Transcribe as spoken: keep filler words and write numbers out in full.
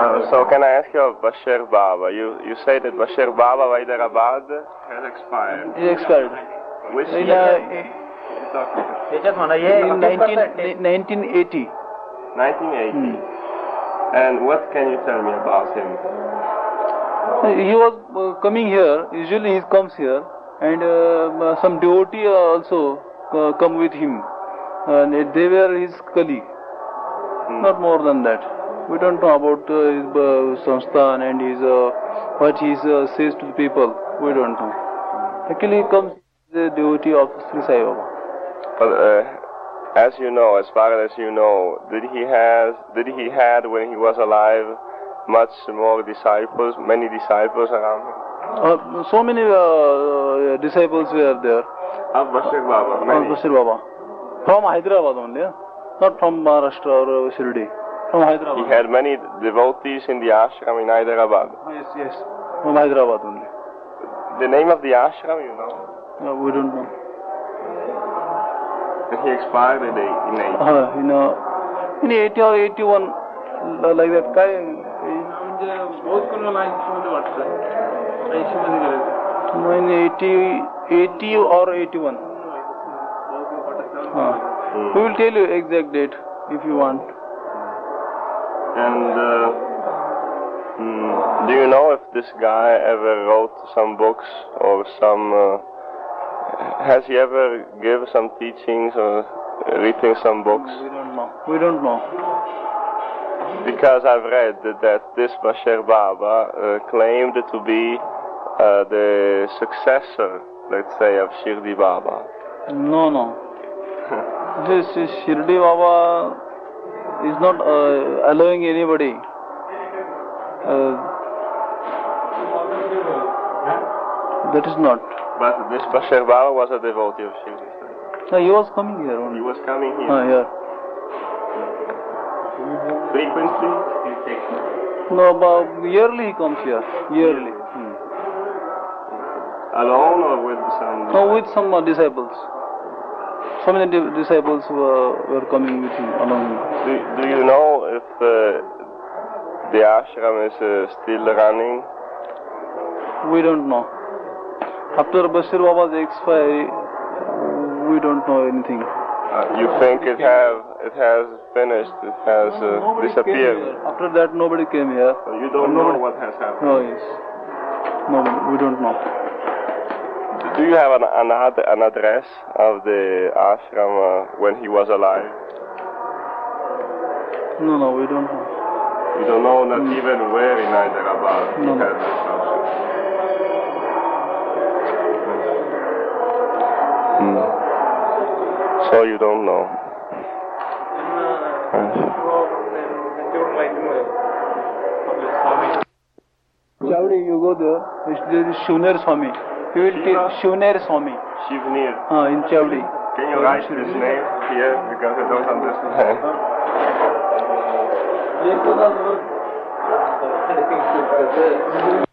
Uh, so can I ask you of Bashir Baba? You you say that Bashir Baba of Hyderabad has expired. He expired. Which In, year? uh, in nineteen, nineteen eighty. nineteen eighty. Hmm. And what can you tell me about him? He was uh, coming here. Usually he comes here, and uh, some devotee also uh, come with him, and they were his colleague. Hmm. Not more than that. We don't know about uh, his uh, samsthan and his uh, what he uh, says to the people. We don't know. Actually, he comes the devotee of Sri Sai Baba. But uh, as you know, as far as you know, did he has did he had when he was alive much more disciples, many disciples around him? Uh, so many uh, disciples were there. Of Bashir Baba, many. Of Bashir Baba. From Hyderabad only, yeah? Not from Maharashtra or Shirdi. From Hyderabad. He had many devotees in the ashram in Hyderabad. Yes, yes. From Hyderabad only. The name of the ashram, you know? No, we don't know. And he expired in eighty. Uh, in, uh, in eighty or eighty-one, like that. Kai, in eighty, eighty or eighty-one. Uh, Hmm. we will tell you exact date if you want. And uh, hmm, do you know if this guy ever wrote some books or some? Uh, has he ever given some teachings or written some books? We don't know. We don't know. Because I've read that, that this Bashir Baba uh, claimed to be uh, the successor, let's say, of Shirdi Baba. No, no. This is Shirdi Baba is not uh, allowing anybody. Uh, that is not. But this Bashir Baba was a devotee of Shirdi. No, he was coming here only. He was coming here. Uh, here. Frequently? No, but yearly he comes here. Yearly. Hmm. Alone or with some? No, with some uh, disciples. So many di disciples were, were coming with him, along him. Do, do you know if uh, the ashram is uh, still running? We don't know. After Bashir Baba's expiry, we don't know anything. Uh, you think it have it has finished? It has uh, Nobody disappeared? came here. After that, nobody came here. So you don't know what has happened? No, yes. No, we don't know. Do you have an, an, ad, an address of the ashram uh, when he was alive? No, no, we don't know. You don't know not mm. even where in Hyderabad he no, had no. this house? Hmm. So you don't know? Chavdi, you go there. There is Shivner Swami. He will tell Shivner Swami. Shivner. Ah, in Chavdi. Can you write his name here because I don't understand?